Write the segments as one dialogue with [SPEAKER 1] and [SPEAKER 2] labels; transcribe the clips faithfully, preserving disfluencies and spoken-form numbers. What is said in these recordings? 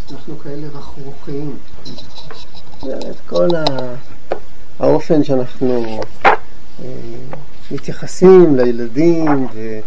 [SPEAKER 1] אנחנו כאלה רכרוכיים. את כל האופן שאנחנו מתייחסים לילדים ו...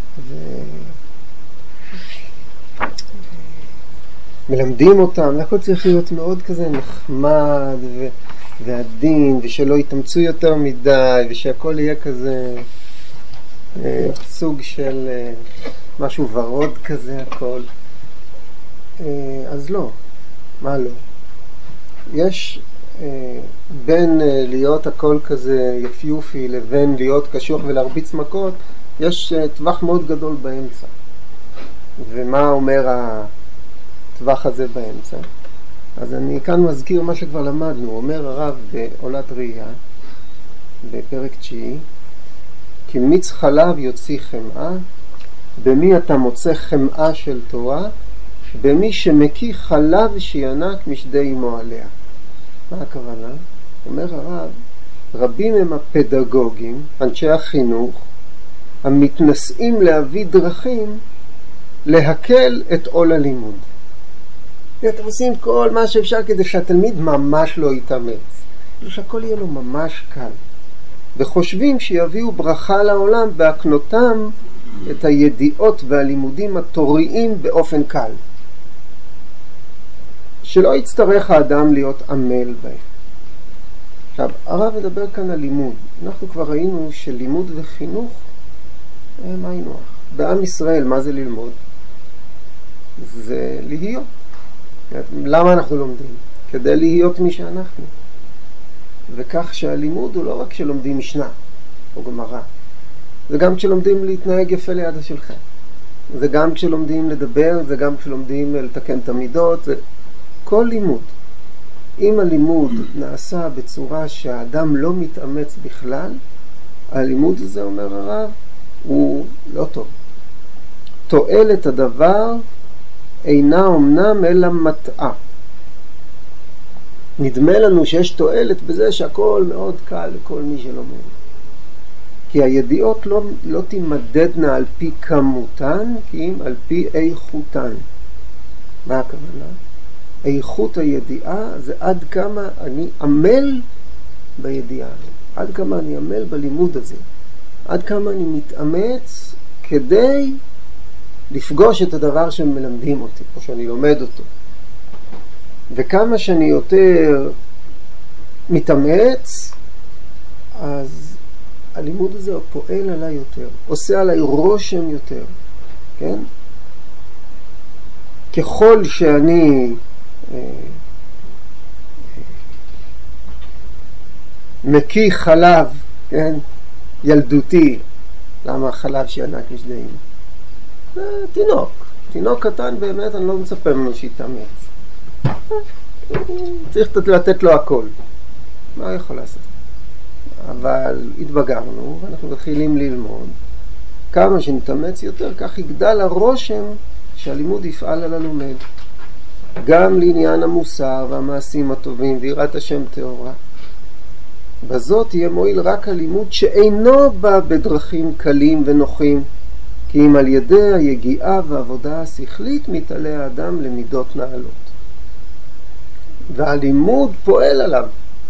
[SPEAKER 1] מלמדים אותם, הכל צריך להיות מאוד כזה נחמד ו... ועדין, ושלא יתאמצו יותר מדי, ושהכל יהיה כזה אה, סוג של אה, משהו ורוד כזה הכל. אה, אז לא, מה לא? יש אה, בין אה, להיות הכל כזה יפיופי לבין להיות קשוח ולהרביץ מכות, יש אה, טווח מאוד גדול באמצע. ומה אומר הטווח הזה באמצע? אז אני כאן מזכיר מה שכבר למדנו. אומר הרב בעולת ראייה בפרק תשיעי, כי מיץ חלב יוציא חמאה, במי אתה מוצא חמאה של תורה? במי שמקיא חלב שינק משדי אמו עליה. מה הכוונה? אומר הרב, רבים הם הפדגוגים, אנשי החינוך, המתנסים להביא דרכים להקל את עול הלימוד. אתם עושים כל מה שאפשר כדי שהתלמיד ממש לא יתאמץ, כדי שהכל יהיה לו ממש קל, וחושבים שיביאו ברכה לעולם בהקנותם את הידיעות והלימודים התוריים באופן קל, שלא יצטרך האדם להיות עמל בהם. עכשיו, הרב מדבר כאן על לימוד. אנחנו כבר ראינו שלימוד וחינוך הם היינו הך. בעם ישראל, מה זה ללמוד? זה להיות. למה אנחנו לומדים? כדי להיות מי שאנחנו. וכך שהלימוד הוא לא רק שלומדים משנה או גמרא, זה גם כשלומדים להתנהג יפה ליד השולחן, זה גם כשלומדים לדבר, זה גם כשלומדים לתקן את המידות, זה כל לימוד. אם הלימוד נעשה בצורה שהאדם לא מתאמץ בכלל, הלימוד הזה, אומר הרב, הוא לא טוב. תועלת הדבר אינה אומנם אלא מטעה. נדמה לנו שיש תועלת בזה שהכל מאוד קל לכל מי שלומד. כי הידיעות לא, לא תימדדנה על פי כמותן, כי אם על פי איכותן. מה הכוונה? איכות הידיעה זה עד כמה אני עמל בידיעה, עד כמה אני עמל בלימוד הזה, עד כמה אני מתאמץ כדי לפגוש את הדבר שמלמדים אותי, או שאני לומד אותו. וכמה שאני יותר מתאמץ, אז הלימוד הזה פועל עליי יותר, עושה עליי רושם יותר, כן? ככל שאני אה, מקיא חלב, כן? ילדותי, למה חלב שינק משדיים? זה תינוק, תינוק קטן באמת, אני לא מצפה ממנו שיתאמץ. צריך לתת לו הכל. מה יכול לעשות? אבל התבגרנו ואנחנו מתחילים ללמוד. כמה שנתאמץ יותר, כך יגדל הרושם שהלימוד יפעל על הלומד. גם לעניין המוסר והמעשים הטובים ויראת השם טהורה. בזאת יהיה מועיל רק הלימוד שאינו בא בדרכים קלים ונוחים, כי אם על ידי היגיעה והעבודה השכלית מתעלה האדם למידות נעלות. והלימוד פועל עליו.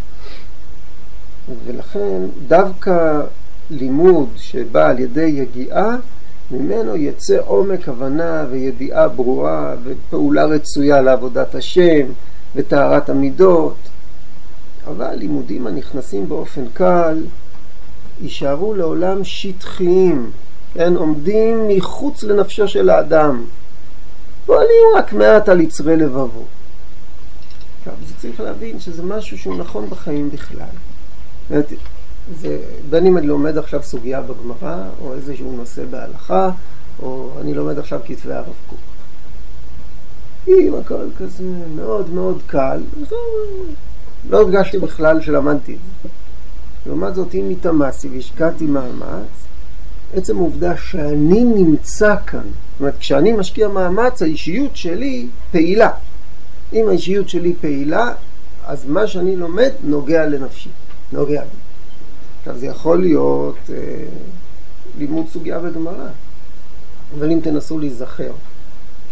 [SPEAKER 1] ולכן דווקא לימוד שבא על ידי יגיעה, ממנו יצא עומק הבנה וידיעה ברורה ופעולה רצויה לעבודת השם וטהרת המידות. אבל לימודים הנכנסים באופן קל יישארו לעולם שטחיים, כן? עומדים מחוץ לנפשו של האדם, פועלים רק מעט על יצרי לבבו. עכשיו, זה צריך להבין שזה משהו שהוא נכון בחיים בכלל. זה, בין אם אני לומד עכשיו סוגיה בגמרא, או איזשהו נושא בהלכה, או אני לומד עכשיו כתבי הרב קוק. אם הכל כזה מאוד מאוד קל, לא הרגשתי בכלל שלמדתי את זה. לעומת זאת, אם התאמצתי והשקעתי מאמץ, עצם העובדה שאני נמצא כאן, זאת אומרת, כשאני משקיע מאמץ, האישיות שלי פעילה. אם האישיות שלי פעילה, אז מה שאני לומד נוגע לנפשי, נוגע לי. עכשיו זה יכול להיות אה, לימוד סוגיה בגמרא, אבל אם תנסו להיזכר,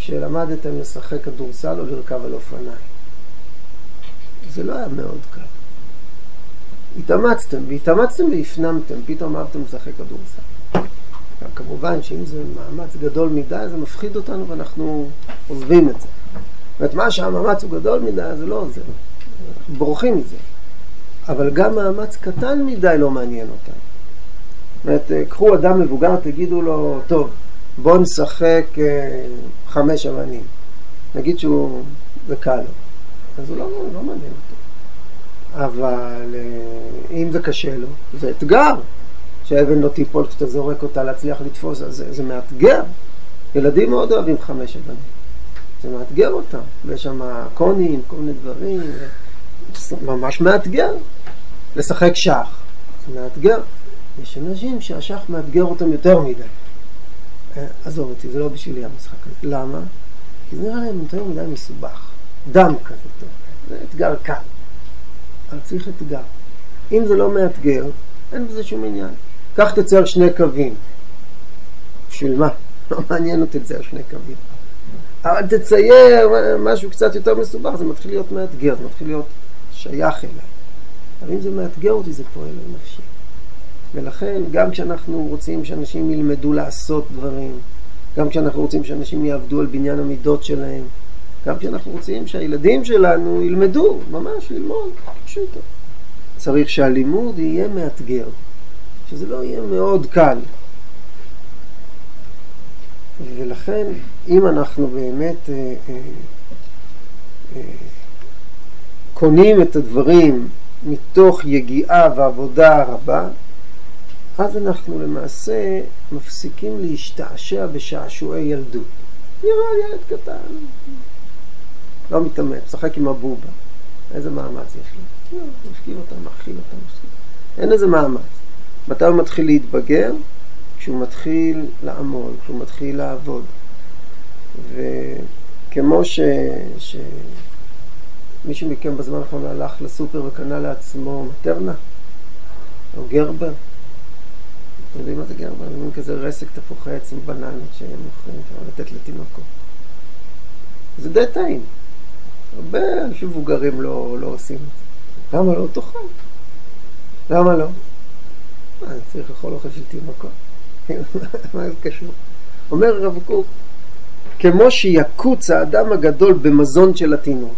[SPEAKER 1] כשלמדתם לשחק כדורסל או לרכב על אופניים. זה לא היה מאוד קל. התאמצתם, והתאמצתם והפנמתם, פתאום אהבתם לשחק כדורסל. כמובן שאם זה מאמץ גדול מדי, זה מפחיד אותנו ואנחנו עוזבים את זה. זאת אומרת, מה שהמאמץ הוא גדול מדי, זה לא עוזר. אנחנו בורחים מזה. אבל גם מאמץ קטן מדי לא מעניין אותנו. זאת אומרת, קחו אדם מבוגר, תגידו לו, טוב, בוא נשחק אה, חמש אבנים. נגיד שהוא, זה קל לו. אז הוא לא, לא מעניין אותו. אבל אה, אם זה קשה לו, זה אתגר. שהאבן לא תיפול כשאתה זורק אותה להצליח לתפוס, אז זה, זה מאתגר. ילדים מאוד אוהבים חמש אבנים. זה מאתגר אותם. ויש שם קונים, כל מיני דברים. זה ממש מאתגר. לשחק שח. זה מאתגר. יש אנשים שהשח מאתגר אותם יותר מדי. עזוב אותי, זה לא בשבילי המשחק הזה. למה? כי זה נראה להם יותר מדי מסובך. דם כזה טוב. זה אתגר קל. אבל צריך אתגר. אם זה לא מאתגר, אין בזה שום עניין. כך תצייר שני קווים. בשביל מה? לא מעניין אותי לצייר שני קווים. אבל תצייר משהו קצת יותר מסובך, זה מתחיל להיות מאתגר, זה מתחיל להיות שייך אליי. אבל אם זה מאתגר אותי, זה פועל על נפשי. ולכן, גם כשאנחנו רוצים שאנשים ילמדו לעשות דברים, גם כשאנחנו רוצים שאנשים יעבדו על בניין המידות שלהם, גם כשאנחנו רוצים שהילדים שלנו ילמדו, ממש ללמוד, פשוט. צריך שהלימוד יהיה מאתגר, שזה לא יהיה מאוד קל. ולכן, אם אנחנו באמת אה, אה, אה, קונים את הדברים מתוך יגיעה ועבודה רבה, אז אנחנו למעשה מפסיקים להשתעשע בשעשועי ילדות. נראה ילד קטן, לא מתאמץ, שחק עם הבובה. איזה מאמץ יש לו? משקיע אותם, מאכיל אותם. אין איזה מאמץ. מתי הוא מתחיל להתבגר? כשהוא מתחיל לעמול, כשהוא מתחיל לעבוד. וכמו ש... ש... מישהו מכם בזמן האחרון הלך לסופר וקנה לעצמו מטרנה, או גרבר. אתם יודעים מה זה גרבר? זה מין כזה רסק תפוחי עץ עם בננות שהם מוכרים, לתת לתינוקו. זה די טעים. הרבה אנשים מבוגרים לא, לא עושים את זה. למה לא תאכל? למה לא? מה, אני צריך לאכול אוכל של תינוקות. מה זה קשור? אומר רב קוק, כמו שיקוץ האדם הגדול במזון של התינוק.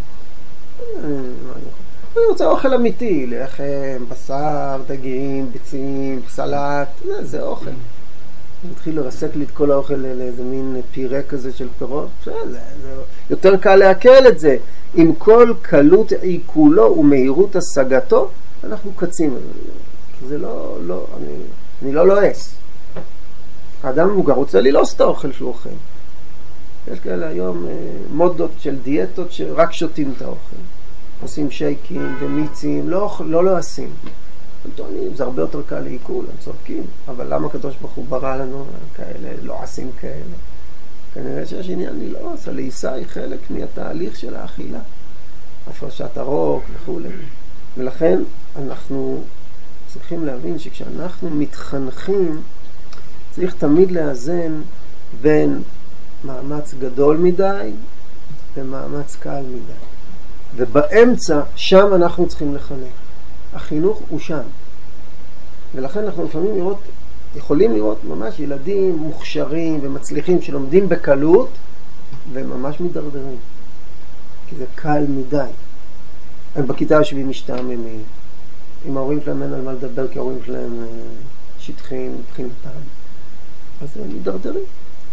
[SPEAKER 1] אני רוצה אוכל אמיתי, לחם, בשר, דגים, ביצים, סלט, זה, זה אוכל. אני מתחיל לרסק לי את כל האוכל לאיזה מין פירה כזה של פירות, זה, זה, זה יותר קל להקל את זה. עם כל קלות עיכולו ומהירות השגתו, אנחנו קצים. זה לא, לא, אני, אני לא לועס. האדם מבוגר רוצה ללעוס את האוכל שהוא אוכל. יש כאלה היום מודות של דיאטות שרק שותים את האוכל. עושים שייקים ומיצים, לא, לא לועסים. הם טוענים, זה הרבה יותר קל לעיכול, הם צודקים. אבל למה הקדוש ברוך הוא ברא לנו כאלה, לועסים כאלה? כנראה שיש עניין ללעוס, הלעיסה היא חלק מהתהליך של האכילה. הפרשת הרוק וכו'. ולכן אנחנו צריכים להבין שכשאנחנו מתחנכים, צריך תמיד לאזן בין מאמץ גדול מדי ומאמץ קל מדי. ובאמצע, שם אנחנו צריכים לחנך. החינוך הוא שם. ולכן אנחנו לפעמים לראות, יכולים לראות ממש ילדים מוכשרים ומצליחים שלומדים בקלות וממש מדרדרים. כי זה קל מדי. הם בכיתה יושבים משתעממים. עם ההורים שלהם אין על מה לדבר, כי ההורים שלהם שטחים מבחינתם. אז הם מדרדרים.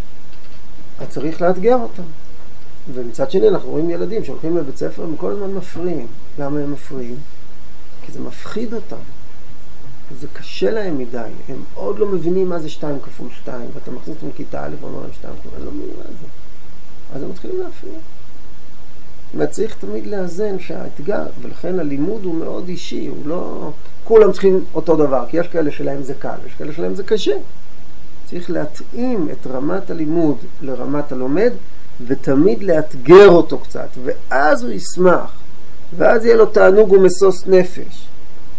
[SPEAKER 1] אז צריך לאתגר אותם. ומצד שני אנחנו רואים ילדים שהולכים לבית ספר הם כל הזמן מפריעים. למה הם מפריעים? כי זה מפחיד אותם. זה קשה להם מדי. הם עוד לא מבינים מה זה שתיים כפול שתיים. ואתה מכניס אותם לכיתה א' ואומר להם שתיים כפול. הם לא מבינים מה זה. אז הם מתחילים להפריע. צריך תמיד לאזן שהאתגר, ולכן הלימוד הוא מאוד אישי. הוא לא... כולם צריכים אותו דבר. כי יש כאלה שלהם זה קל. יש כאלה שלהם זה קשה. צריך להתאים את רמת הלימוד לרמת הלומד, ותמיד לאתגר אותו קצת, ואז הוא ישמח, ואז יהיה לו תענוג ומסוס נפש.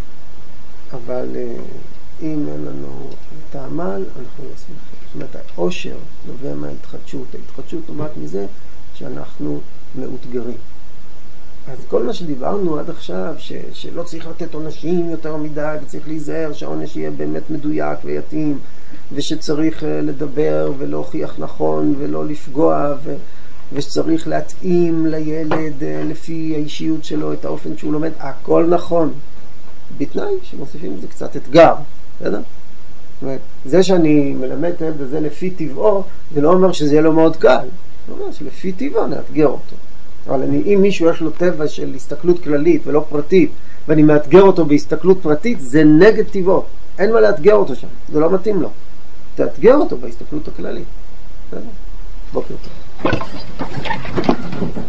[SPEAKER 1] אבל אם אין לנו את העמל, אנחנו לא שמחים. זאת אומרת, העושר נובע מההתחדשות. ההתחדשות אומרת מזה שאנחנו מאותגרים. אז כל מה שדיברנו עד עכשיו, ש, שלא צריך לתת עונשים יותר מדי, וצריך להיזהר שהעונש יהיה באמת מדויק ויתאים, ושצריך לדבר ולהוכיח נכון ולא לפגוע, ו, ושצריך להתאים לילד לפי האישיות שלו את האופן שהוא לומד, הכל נכון, בתנאי שמוסיפים לזה קצת אתגר, בסדר? זה שאני מלמד את הילד הזה לפי טבעו, זה לא אומר שזה יהיה לו מאוד קל, זה אומר שלפי טבעו נאתגר אותו. אבל אני, אם מישהו יש לו טבע של הסתכלות כללית ולא פרטית, ואני מאתגר אותו בהסתכלות פרטית, זה נגד טבעו. אין מה לאתגר אותו שם, זה לא מתאים לו. תאתגר אותו בהסתכלות הכללית. בוקר טוב.